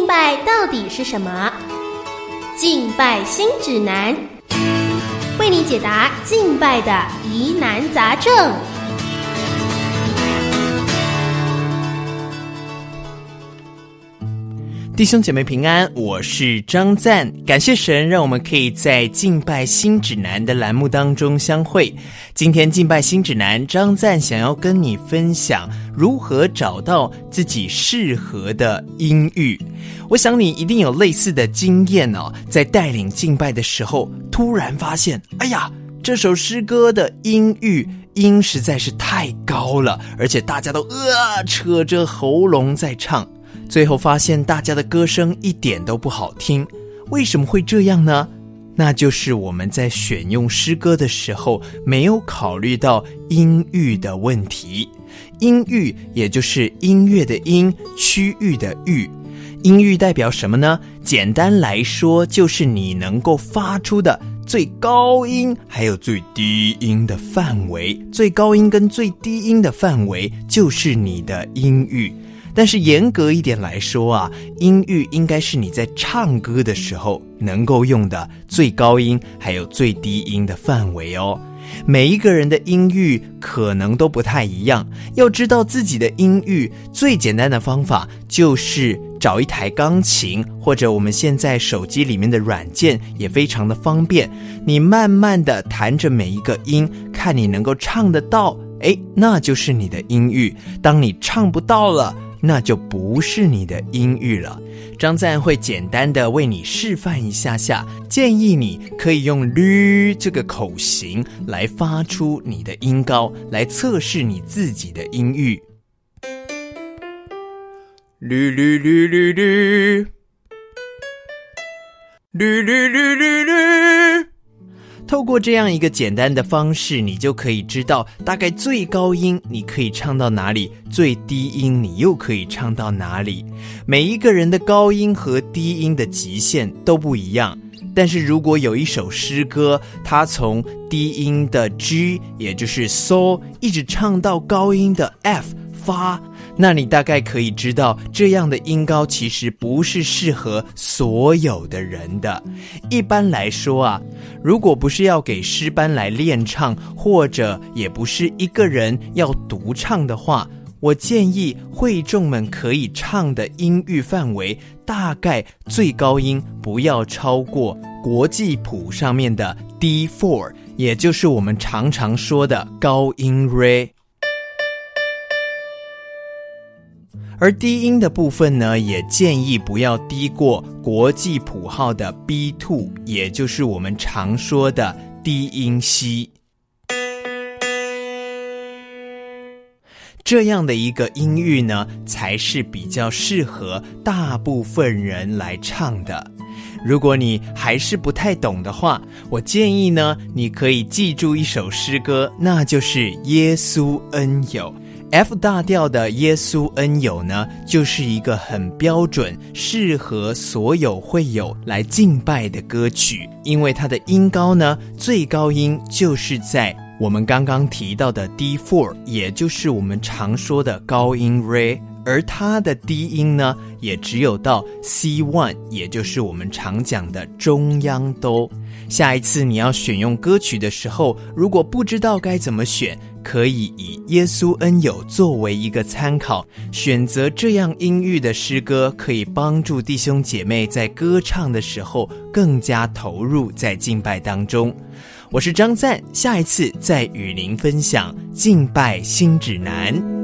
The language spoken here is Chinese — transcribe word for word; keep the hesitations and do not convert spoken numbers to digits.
拜到底是什么？敬拜新指南，为你解答敬拜的疑难杂症。 弟兄姐妹平安，我是张赞，感谢神让我们可以在敬拜新指南的栏目当中相会。今天敬拜新指南，张赞想要跟你分享如何找到自己适合的音域。我想你一定有类似的经验哦，在带领敬拜的时候，突然发现，哎呀，这首诗歌的音域音实在是太高了，而且大家都呃扯着喉咙在唱。最后发现大家的歌声一点都不好听，为什么会这样呢？那就是我们在选用诗歌的时候没有考虑到音域的问题。音域也就是音乐的音，区域的域。音域代表什么呢？简单来说，就是你能够发出的最高音还有最低音的范围。最高音跟最低音的范围就是你的音域。但是严格一点来说啊，音域应该是你在唱歌的时候能够用的最高音还有最低音的范围哦。每一个人的音域可能都不太一样，要知道自己的音域，最简单的方法就是找一台钢琴，或者我们现在手机里面的软件也非常的方便，你慢慢的弹着每一个音，看你能够唱得到，诶，那就是你的音域。当你唱不到了，那就不是你的音域了。张赞会简单的为你示范一下下，建议你可以用律这个口型来发出你的音高，来测试你自己的音域。律律律律律律律律律律。透过这样一个简单的方式，你就可以知道大概最高音你可以唱到哪里，最低音你又可以唱到哪里。每一个人的高音和低音的极限都不一样，但是如果有一首诗歌，它从低音的 G 也就是 So 一直唱到高音的 F 发，那你大概可以知道这样的音高其实不是适合所有的人的。一般来说啊，如果不是要给诗班来练唱，或者也不是一个人要独唱的话，我建议会众们可以唱的音域范围大概最高音不要超过国际谱上面的 D 四， 也就是我们常常说的高音 Re。而低音的部分呢，也建议不要低过国际谱号的 B 二， 也就是我们常说的低音 C。这样的一个音域呢，才是比较适合大部分人来唱的。如果你还是不太懂的话，我建议呢，你可以记住一首诗歌，那就是耶稣恩友。F 大调的耶稣恩友呢，就是一个很标准适合所有会友来敬拜的歌曲，因为它的音高呢，最高音就是在我们刚刚提到的 D 四， 也就是我们常说的高音 Re， 而它的低音呢，也只有到 C 一， 也就是我们常讲的中央哆。下一次你要选用歌曲的时候，如果不知道该怎么选，可以以耶稣恩友作为一个参考，选择这样音域的诗歌，可以帮助弟兄姐妹在歌唱的时候更加投入在敬拜当中。我是张赞，下一次再与您分享敬拜新指南。